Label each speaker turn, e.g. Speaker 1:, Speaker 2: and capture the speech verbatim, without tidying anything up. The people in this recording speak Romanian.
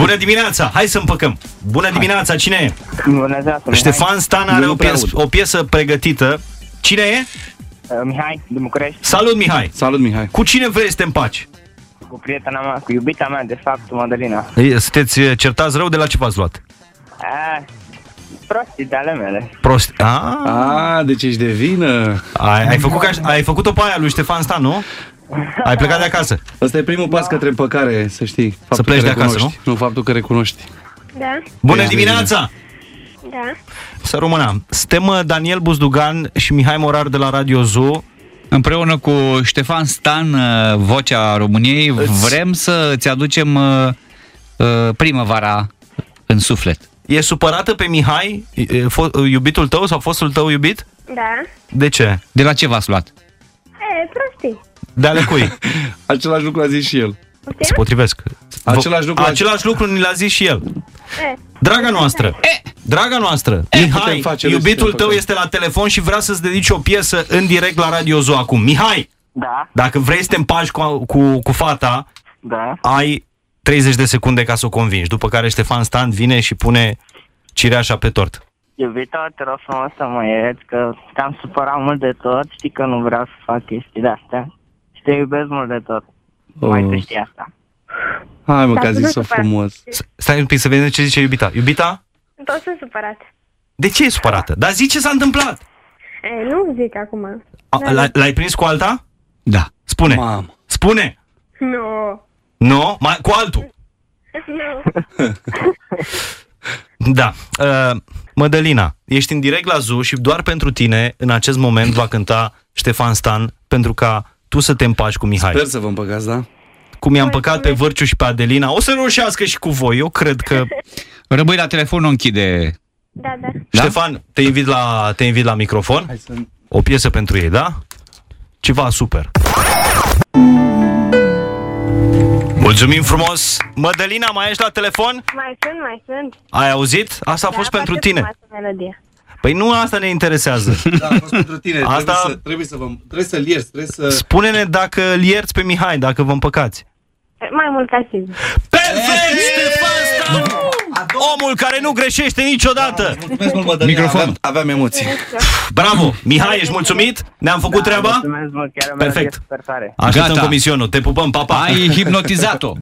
Speaker 1: Bună dimineața, hai să împăcăm. Bună dimineața, cine e?
Speaker 2: Bună ziua,
Speaker 1: Ștefan Stan are o piesă, o piesă pregătită. Cine e?
Speaker 2: Uh, Mihai, din București.
Speaker 1: Salut, Mihai.
Speaker 3: Salut, Mihai.
Speaker 1: Cu cine vrei să te împaci?
Speaker 2: Cu prietena mea, cu iubita mea, de fapt, Madalina.
Speaker 1: Sunteți certați rău, de la ce v-ați luat?
Speaker 2: A, prostii de ale mele.
Speaker 1: Prost. Ah.
Speaker 3: A, deci ești de vină.
Speaker 1: Ai, ai făcut ca, ai făcut-o pe aia lui Ștefan Stan, nu? Ai plecat de acasă.
Speaker 3: Ăsta e primul pas către împăcare, să știi. Faptul
Speaker 1: Să pleci
Speaker 3: că
Speaker 1: de acasă,
Speaker 3: recunoști. Nu? Nu, faptul că recunoști.
Speaker 4: Da,
Speaker 1: Bună dimineața!
Speaker 4: da.
Speaker 1: Să rămână. Suntem Daniel Buzdugan și Mihai Morar de la Radio Zoo.
Speaker 5: Împreună cu Ștefan Stan, Vocea României, vrem să îți aducem uh, uh, primăvara în suflet.
Speaker 1: E supărată pe Mihai, e, fo- iubitul tău sau fostul tău iubit?
Speaker 4: Da.
Speaker 1: De ce?
Speaker 5: De la ce v-ați luat?
Speaker 4: E, prostii.
Speaker 1: De ale cui?
Speaker 3: Același lucru a zis și el.
Speaker 1: Se potrivesc.
Speaker 3: Același lucru,
Speaker 1: Același lucru ni l-a zis și el.
Speaker 4: E.
Speaker 1: Draga noastră, e, draga noastră,
Speaker 3: putem
Speaker 1: Mihai,
Speaker 3: face
Speaker 1: iubitul
Speaker 3: restul,
Speaker 1: tău
Speaker 3: păcat.
Speaker 1: este la telefon și vrea să-ți dedici o piesă în direct la Radio Zoo acum. Mihai,
Speaker 2: Da,
Speaker 1: dacă vrei să te împaci cu, cu, cu fata,
Speaker 2: da.
Speaker 1: ai treizeci de secunde ca să o convingi, după care Ștefan Stan vine și pune cireașa pe tort.
Speaker 2: Iubita, te rog frumos să mă ierți, că te-am supărat mult de tot. Știi că nu vreau să fac chestii de-astea. Și te iubesc mult de tot.
Speaker 3: Oh.
Speaker 2: Mai tu știi asta.
Speaker 3: Hai mă, că a
Speaker 4: Dar nu
Speaker 3: zis-o
Speaker 4: supărat.
Speaker 3: frumos.
Speaker 1: S- Stai un pic să vedem ce zice iubita. Iubita?
Speaker 4: Toți sunt supărat.
Speaker 1: De ce e supărată? Dar zi ce s-a întâmplat.
Speaker 4: E, nu zic acum.
Speaker 1: A, l-ai, l-ai prins cu alta?
Speaker 5: Da.
Speaker 1: Spune.
Speaker 3: Mamă.
Speaker 1: Spune.
Speaker 4: Nu.
Speaker 1: Nu? Mai, cu altul.
Speaker 4: Nu.
Speaker 1: Da. Uh, Mădălina, ești în direct la Zoo și doar pentru tine, în acest moment, va cânta Ștefan Stan, pentru ca tu să te împaci cu Mihai.
Speaker 3: Sper să vă împăcați, da?
Speaker 1: Cum i-am păcat pe Vârciu și pe Adelina, o să reușească și cu voi. Eu cred că...
Speaker 5: Rămâi la telefon, nu închide.
Speaker 4: Da, da.
Speaker 5: Da?
Speaker 1: Ștefan, te invit la, te invit la microfon.
Speaker 3: Hai să...
Speaker 1: O piesă pentru ei, da? Ceva super. Mulțumim frumos! Mădălina, mai ești la telefon?
Speaker 4: Mai sunt, mai sunt.
Speaker 1: Ai auzit? Asta a fost
Speaker 4: Da,
Speaker 1: pentru
Speaker 4: foarte
Speaker 1: tine.
Speaker 4: frumoasă melodie.
Speaker 1: Păi nu asta ne interesează.
Speaker 3: Da, a fost pentru tine.
Speaker 1: Asta-
Speaker 3: Trebuie, să, trebuie, să vă, trebuie să-l ierți, trebuie să...
Speaker 1: Spune-ne dacă îl ierți pe Mihai, dacă vă împăcați.
Speaker 4: Mai mult ca sigur.
Speaker 1: Perfect! Ștefan Stan! Omul care nu greșește niciodată!
Speaker 3: Mulțumesc mult, Mădălina.
Speaker 5: Microfon.
Speaker 3: Aveam, aveam emoții.
Speaker 1: Bravo! Mihai, ești mulțumit? Ne-am făcut treaba?
Speaker 2: Mulțumesc mult, chiar o melodie
Speaker 1: Perfect.
Speaker 2: super tare.
Speaker 1: Așteptăm
Speaker 5: Gata.
Speaker 1: comisionul. Te pupăm, papa!
Speaker 5: Ai hipnotizat-o.